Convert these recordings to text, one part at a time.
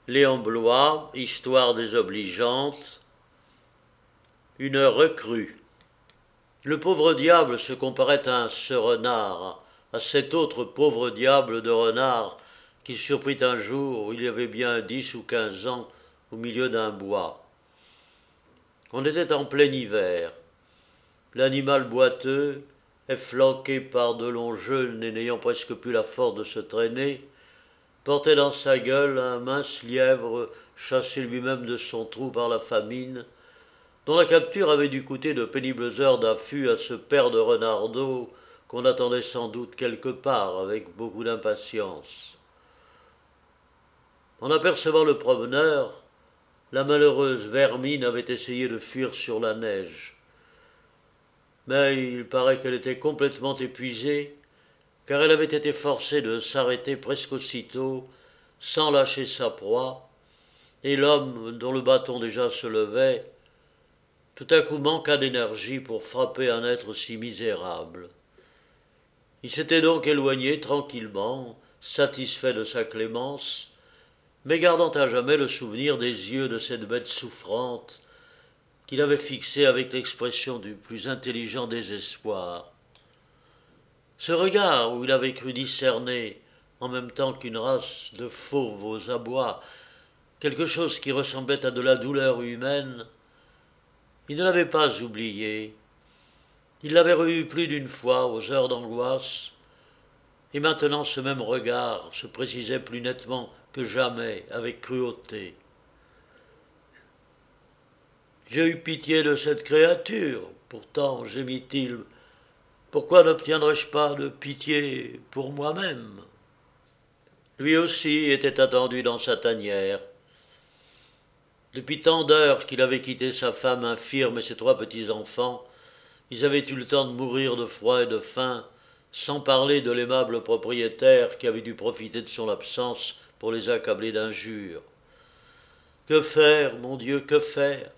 Léon Blois, Histoire désobligeante, une recrue. Le pauvre diable se comparait à ce renard, à cet autre pauvre diable de renard qu'il surprit un jour où il y avait bien 10 ou 15 ans au milieu d'un bois. On était en plein hiver. L'animal boiteux, efflanqué par de longs jeunes et n'ayant presque plus la force de se traîner, portait dans sa gueule un mince lièvre chassé lui-même de son trou par la famine, dont la capture avait dû coûter de pénibles heures d'affût à ce père de renardeau qu'on attendait sans doute quelque part avec beaucoup d'impatience. En apercevant le promeneur, la malheureuse vermine avait essayé de fuir sur la neige. Mais il paraît qu'elle était complètement épuisée, car elle avait été forcée de s'arrêter presque aussitôt, sans lâcher sa proie, et l'homme, dont le bâton déjà se levait, tout à coup manqua d'énergie pour frapper un être si misérable. Il s'était donc éloigné tranquillement, satisfait de sa clémence, mais gardant à jamais le souvenir des yeux de cette bête souffrante qu'il avait fixée avec l'expression du plus intelligent désespoir. Ce regard où il avait cru discerner, en même temps qu'une race de fauves aux abois, quelque chose qui ressemblait à de la douleur humaine, il ne l'avait pas oublié. Il l'avait revu plus d'une fois aux heures d'angoisse, et maintenant ce même regard se précisait plus nettement que jamais avec cruauté. J'ai eu pitié de cette créature, pourtant, gémit-il, pourquoi n'obtiendrais-je pas de pitié pour moi-même? Lui aussi était attendu dans sa tanière. Depuis tant d'heures qu'il avait quitté sa femme infirme et ses 3 petits-enfants, ils avaient eu le temps de mourir de froid et de faim, sans parler de l'aimable propriétaire qui avait dû profiter de son absence pour les accabler d'injures. Que faire, mon Dieu, que faire?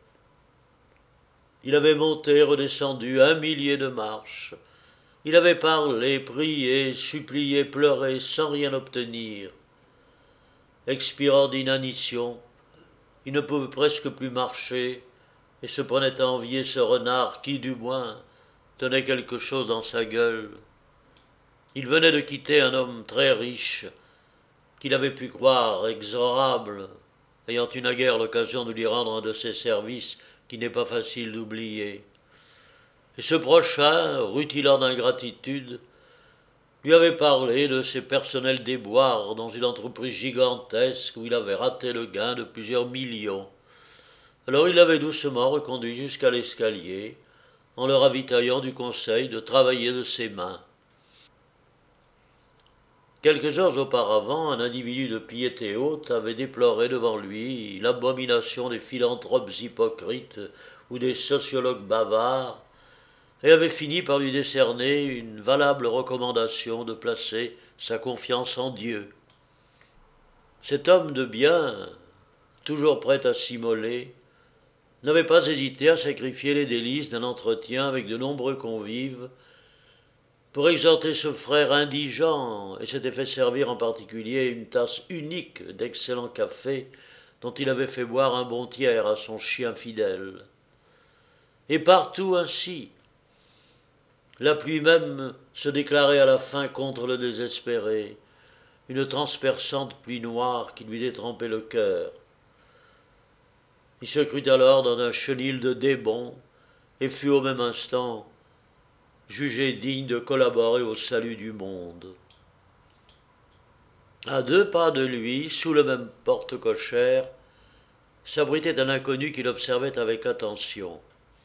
Il avait monté, redescendu 1 millier de marches. Il avait parlé, prié, supplié, pleuré, sans rien obtenir. Expirant d'inanition, il ne pouvait presque plus marcher, et se prenait à envier ce renard qui, du moins, tenait quelque chose dans sa gueule. Il venait de quitter un homme très riche, qu'il avait pu croire exorable, ayant eu naguère l'occasion de lui rendre un de ses services qu'il n'est pas facile d'oublier. Et ce prochain, rutilant d'ingratitude, lui avait parlé de ses personnels déboires dans une entreprise gigantesque où il avait raté le gain de plusieurs millions. Alors il l'avait doucement reconduit jusqu'à l'escalier, en le ravitaillant du conseil de travailler de ses mains. Quelques heures auparavant, un individu de piété haute avait déploré devant lui l'abomination des philanthropes hypocrites ou des sociologues bavards, et avait fini par lui décerner une valable recommandation de placer sa confiance en Dieu. Cet homme de bien, toujours prêt à s'immoler, n'avait pas hésité à sacrifier les délices d'un entretien avec de nombreux convives pour exhorter ce frère indigent, et s'était fait servir en particulier une tasse unique d'excellent café dont il avait fait boire un bon tiers à son chien fidèle. Et partout ainsi, la pluie même se déclarait à la fin contre le désespéré, une transperçante pluie noire qui lui détrempait le cœur. Il se crut alors dans un chenil de démons et fut au même instant jugé digne de collaborer au salut du monde. À 2 pas de lui, sous le même porte-cochère, s'abritait un inconnu qui l'observait avec attention.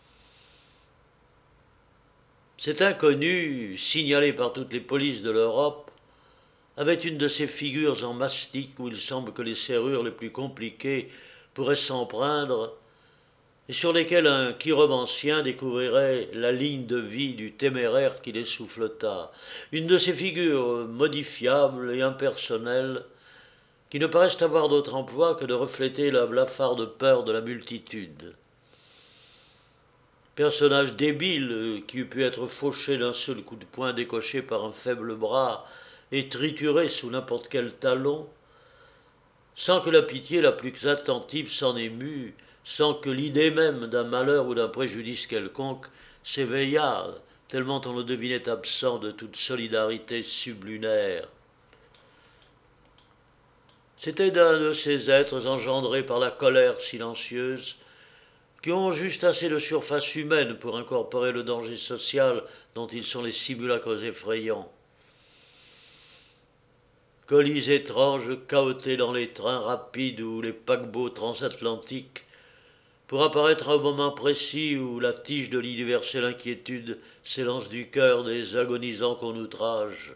Cet inconnu, signalé par toutes les polices de l'Europe, avait une de ces figures en mastic où il semble que les serrures les plus compliquées pourraient s'empreindre, et sur lesquelles un chiromancien découvrirait la ligne de vie du téméraire qui les souffleta. Une de ces figures modifiables et impersonnelles qui ne paraissent avoir d'autre emploi que de refléter la blafarde peur de la multitude. Personnage débile qui eût pu être fauché d'un seul coup de poing décoché par un faible bras et trituré sous n'importe quel talon, sans que la pitié la plus attentive s'en émût, sans que l'idée même d'un malheur ou d'un préjudice quelconque s'éveillât, tellement on le devinait absent de toute solidarité sublunaire. C'était d'un de ces êtres engendrés par la colère silencieuse, qui ont juste assez de surface humaine pour incorporer le danger social dont ils sont les simulacres effrayants. Colis étranges cahotés dans les trains rapides ou les paquebots transatlantiques, pour apparaître à un moment précis où la tige de l'universelle inquiétude s'élance du cœur des agonisants qu'on outrage.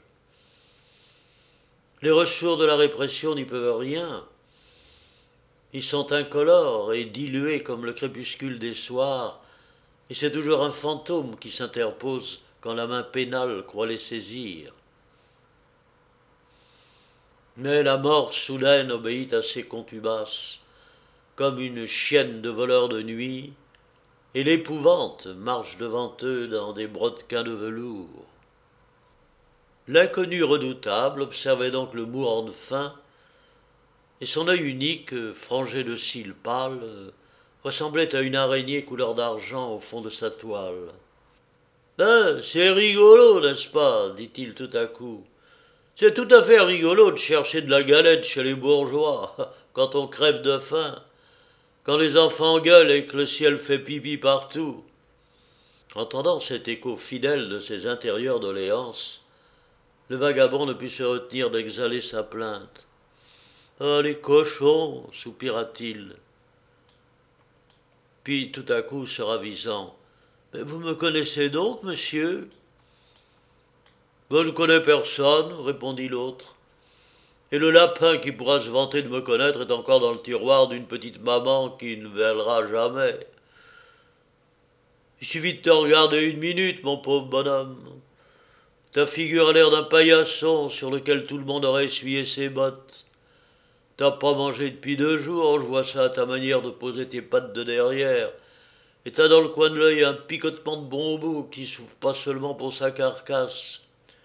Les ressources de la répression n'y peuvent rien. Ils sont incolores et dilués comme le crépuscule des soirs, et c'est toujours un fantôme qui s'interpose quand la main pénale croit les saisir. Mais la mort soudaine obéit à ses contumaces, comme une chienne de voleurs de nuit, et l'épouvante marche devant eux dans des brodequins de velours. L'inconnu redoutable observait donc le mourant de faim, et son œil unique, frangé de cils pâles, ressemblait à une araignée couleur d'argent au fond de sa toile. « Ben, c'est rigolo, n'est-ce pas ?» dit-il tout à coup. « C'est tout à fait rigolo de chercher de la galette chez les bourgeois, quand on crève de faim, quand les enfants gueulent et que le ciel fait pipi partout. » Entendant cet écho fidèle de ses intérieures doléances, le vagabond ne put se retenir d'exhaler sa plainte. « Ah, les cochons !» soupira-t-il. Puis, tout à coup, se ravisant, « Mais vous me connaissez donc, monsieur ?»« Je ne connais personne, » répondit l'autre. « Et le lapin qui pourra se vanter de me connaître est encore dans le tiroir d'une petite maman qui ne verra jamais. Il suffit de te regarder une minute, mon pauvre bonhomme. Ta figure a l'air d'un paillasson sur lequel tout le monde aurait essuyé ses bottes. T'as pas mangé depuis 2 jours, je vois ça à ta manière de poser tes pattes de derrière. Et t'as dans le coin de l'œil un picotement de bon bout qui souffre pas seulement pour sa carcasse.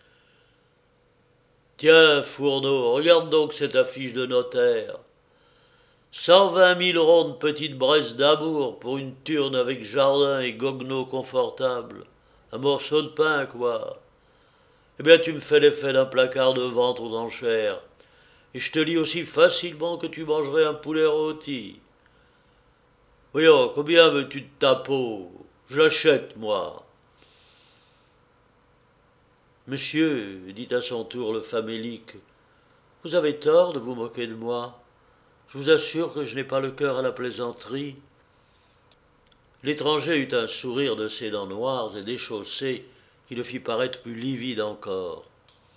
Tiens, fourneau, regarde donc cette affiche de notaire. 120 000 rondes petites braises d'amour pour une turne avec jardin et goguenot confortable. Un morceau de pain, quoi. Eh bien, tu me fais l'effet d'un placard de vente aux enchères. Et je te lis aussi facilement que tu mangerais un poulet rôti. Voyons, combien veux-tu de ta peau? Je l'achète, moi. Monsieur, dit à son tour le famélique, vous avez tort de vous moquer de moi. Je vous assure que je n'ai pas le cœur à la plaisanterie. L'étranger eut un sourire de ses dents noires et déchaussées qui le fit paraître plus livide encore.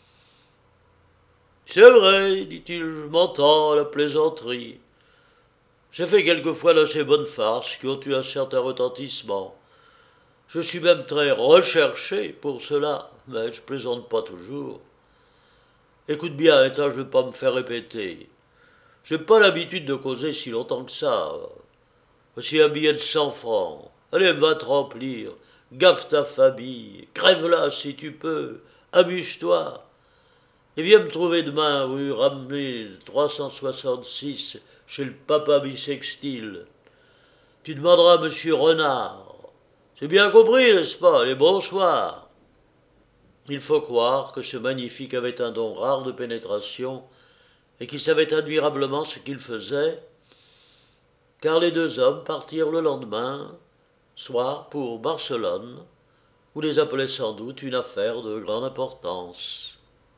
C'est vrai, dit-il, je m'entends à la plaisanterie. J'ai fait quelquefois d'assez bonnes farces qui ont eu un certain retentissement. Je suis même très recherché pour cela, mais je plaisante pas toujours. Écoute bien, et je ne veux pas me faire répéter. J'ai pas l'habitude de causer si longtemps que ça. Voici un billet de 100 francs. Allez, va te remplir. Gaffe ta famille. Crève-la si tu peux. Amuse-toi. Et viens me trouver demain rue Ramée 366 chez le papa bisextile. Tu demanderas à monsieur Renard. C'est bien compris, n'est-ce pas? Allez, bonsoir. Il faut croire que ce magnifique avait un don rare de pénétration et qu'il savait admirablement ce qu'il faisait, car les 2 hommes partirent le lendemain soir pour Barcelone, où les appelait sans doute une affaire de grande importance.